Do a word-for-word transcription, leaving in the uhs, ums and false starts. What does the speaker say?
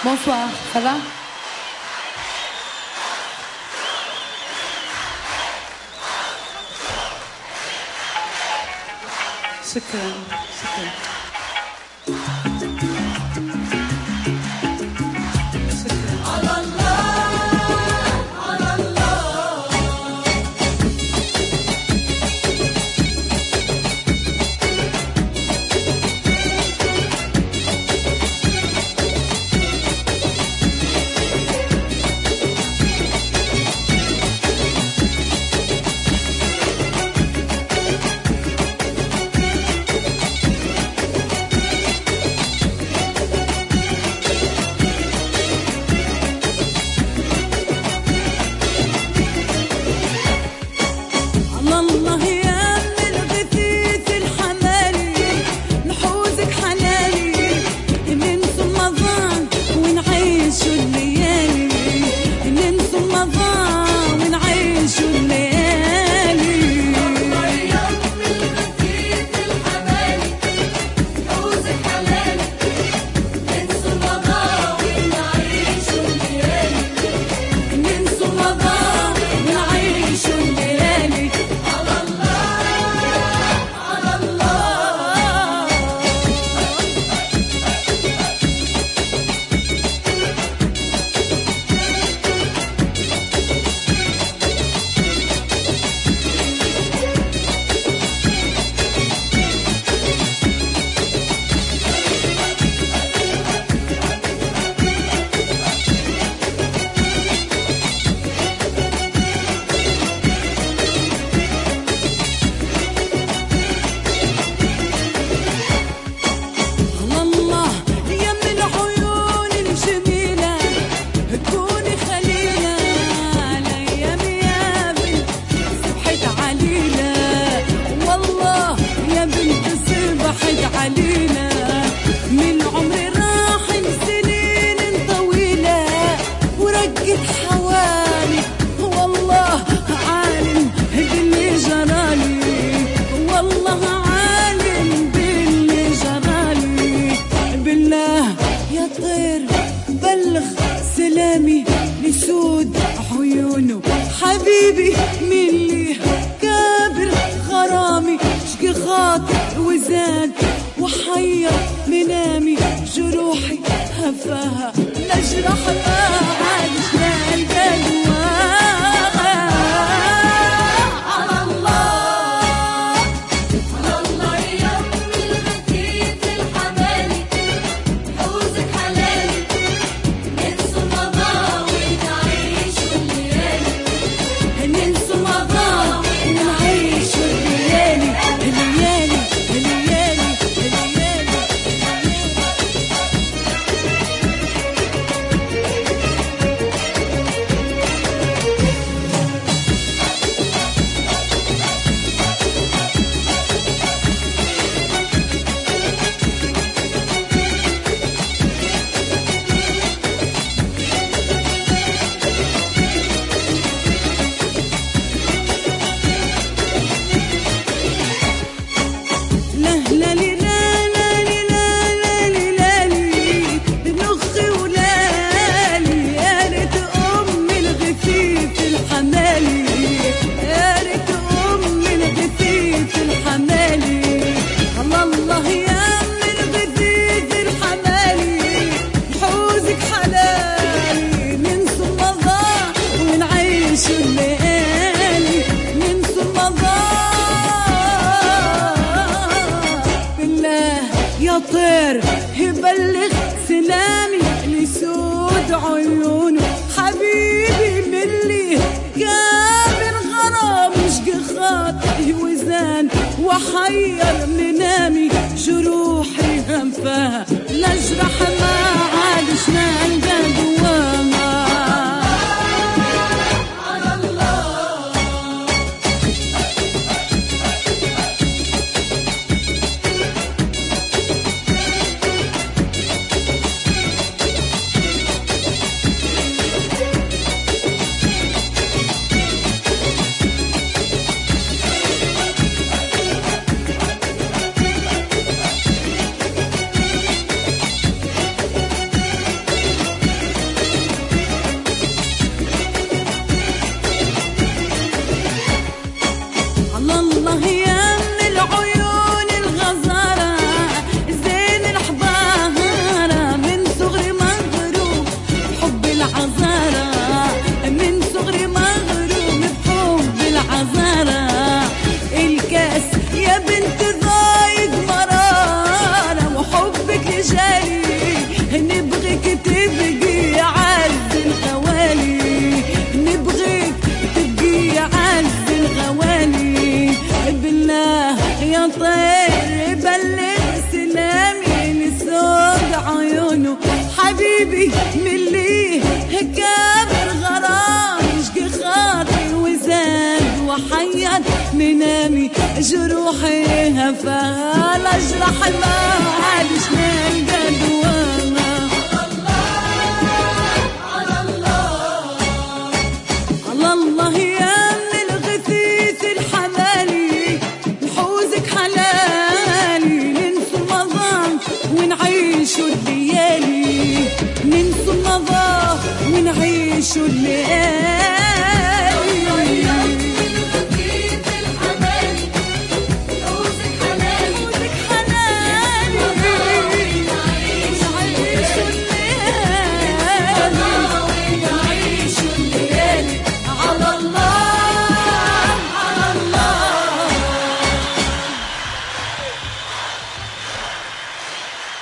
Bonsoir, ça va? شكرا شكرا لسود عيونه حبيبي ملي كابر غرامي شقي خاطر وزاد وحير منامي جروحي هفاها نجرح ما عادش نلقى دواها على الله على الله يا أم الغثيث الحمالي حوزك حلالي ننسوا المضى ونعيشوا الليالي ننسوا المضى ونعيشوا الليالي الليالي الليالي الليالي طير يبلغ سلامي لسود عيونه حبيبي ملي كابر غرام شقي خاطري وزان وحير منامي جروحي هنفاها نجرح ما عادش نلقى دواها جروحي هفال اجرح ما عادش نلقى